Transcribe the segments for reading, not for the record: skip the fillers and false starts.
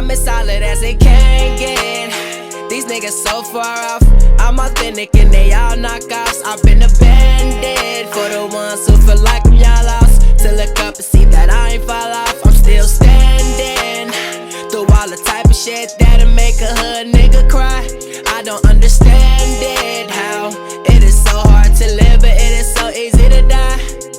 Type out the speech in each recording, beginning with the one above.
I'm as solid as it can get. These niggas so far off. I'm authentic and they all knockoffs. I've been abandoned for the ones who feel like I'm y'all lost. To look up and see that I ain't fall off. I'm still standing through all the type of shit that'll make a hood nigga cry. I don't understand it, how it is so hard to live, but it is so easy to die.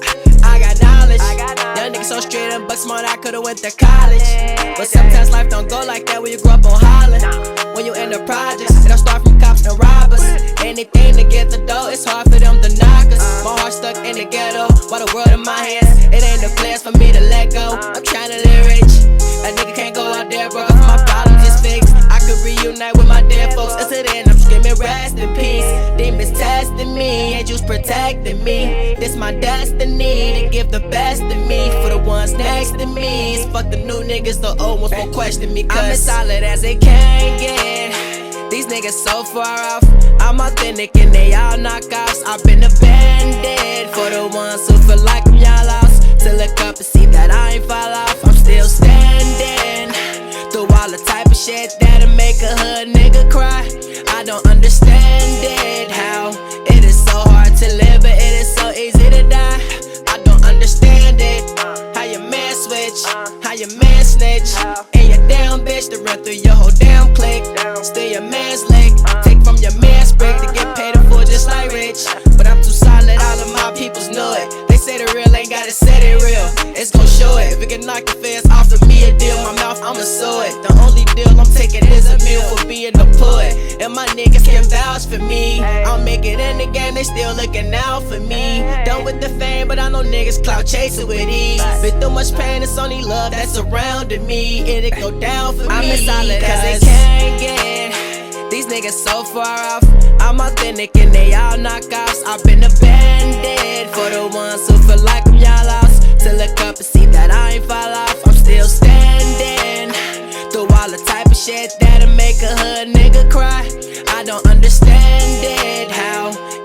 I got knowledge, young nigga so straight and buck smart, I could've went to college. But sometimes life don't go like that when you grow up on Holland. When you in the projects, it don't start from cops and robbers. Anything to get the dough, it's hard for them to knock us. My heart stuck in the ghetto, while the world in my hands. It ain't the place for me to let go. I'm tryna live rich. That nigga can't go out there, bro, cause my problems is fixed. I could reunite with my dead folks. Until then, I'm screaming rest in peace. Demons testing me, angels protecting me. This my destiny, to give the best of me for the ones next to me. It's fuck the new niggas, the old ones won't question me, cause I'm as solid as it can get. These niggas so far off. I'm authentic and they all knockoffs. I've been abandoned for the ones who feel like I'm y'all lost. To look up and see that I ain't fall off. I'm still standing through all the type of shit that'll make a hood nigga cry. I don't understand it, how it is so hard to live, but it is so easy to die. I don't understand it, how your man switch, how your man snitch, and your damn bitch to run through your whole damn clique. Steal your man's lick, take from your man's brick to get paid in full just like Rich. But I'm too solid, all of my peoples know it. They say the real ain't gotta say it real, it's gon' show it. If it can knock the feds off of me a deal, my mouth I'ma sew it. The only deal I'm taking is a meal for being a poet. And my niggas can vouch for me. I'll make it in the game, they still looking out for me. Done with the fame, but I know niggas clout chasing with ease. Been through much pain, it's only love that's surrounding me. And it go down for me, I'm as solid as it can get. These niggas so far off. I'm authentic and they all knockoffs. I've been abandoned for the ones who feel like I'm y'all lost. To look up and see that I ain't fall off. I'm still standing through all the type of shit that'll make a hood nigga cry. I don't understand it, how